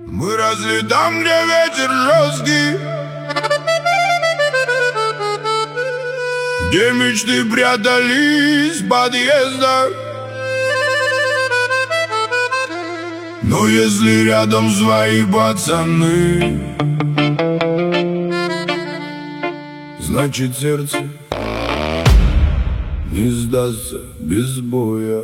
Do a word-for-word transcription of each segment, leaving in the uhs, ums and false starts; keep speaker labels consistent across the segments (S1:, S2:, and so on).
S1: Мы росли там, где ветер жесткий, где мечты прятались в подъездах. Но если рядом свои пацаны, значит сердце не сдастся без боя.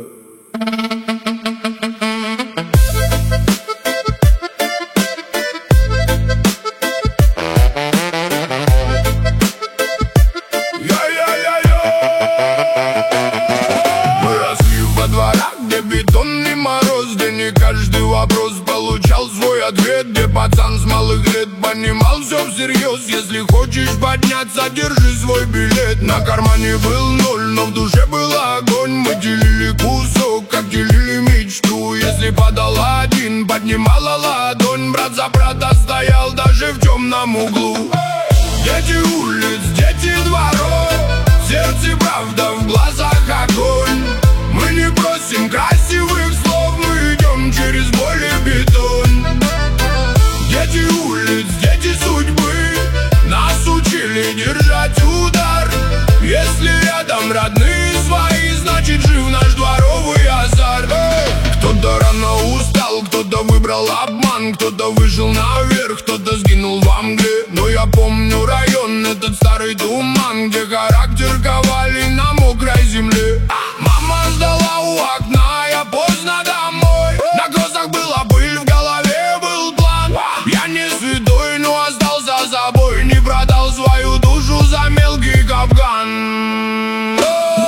S1: Мы росли во дворах, где бетонный мороз, где не каждый вопрос получал свой ответ, где пацан с малых лет понимал все всерьез. Если хочешь подняться, держи свой билет. На кармане был ноль, но в душе был огонь. Мы делили кусок, как делили мечту. Если падал один, поднимала ладонь. Брат за брата стоял даже в темном углу. Дети улиц, дети дворов, в сердце правда, в глазах огонь. Мы не просим красивых слов, мы идем через боль и бетон. Дети улиц, дети судьбы, нас учили держать удар. Если рядом родные свои, значит жив наш дворовый азарт. Кто-то рано устал, кто-то выбрал обман, кто-то вышел наверх, кто-то сгинул во мгле. Но я помню район, этот старый туман, где характер ковали на мокрой земле. Мама ждала у окна, я поздно домой. На глазах была пыль, в голове был план. Я не святой, но остался собой, не продал свою душу за мелкий капкан.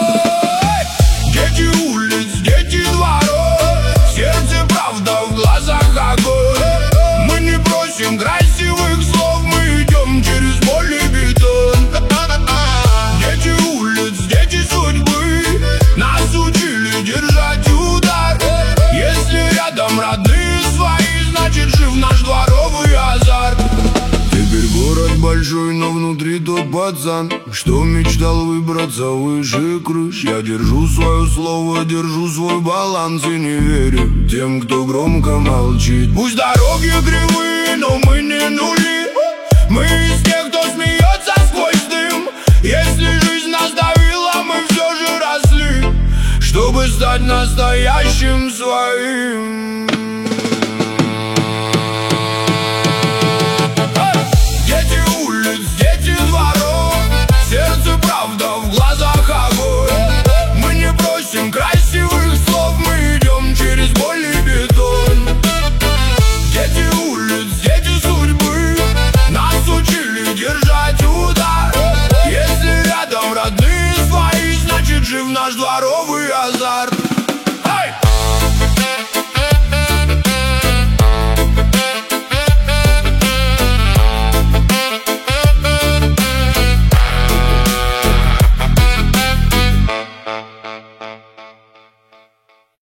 S1: Дети улиц, дети дворов, в сердце правда, в глазах огонь. Мы не просим красивых слов, мы идем через боль и бетон. Дети улиц, дети судьбы, нас учили держать удар. Если рядом родные свои, значит жив наш дворовый азарт. Теперь город большой, но внутри тот пацан, что мечтал выбраться выше крыш. Я держу свое слово, держу свой баланс и не верю тем, кто громко молчит. Пусть дороги кривые, но мы не нули. Мы из тех, кто смеется сквозь дым. Если жизнь нас давила, мы все же росли, чтобы стать настоящим своим. Дети улиц, дети дворов, в сердце правда, в глазах огонь. Мы не просим красивых слов, мы идем через боль и бетон. Дети улиц, дети судьбы, нас учили держать удар. Если рядом родные свои, значит жив наш дворовый азарт.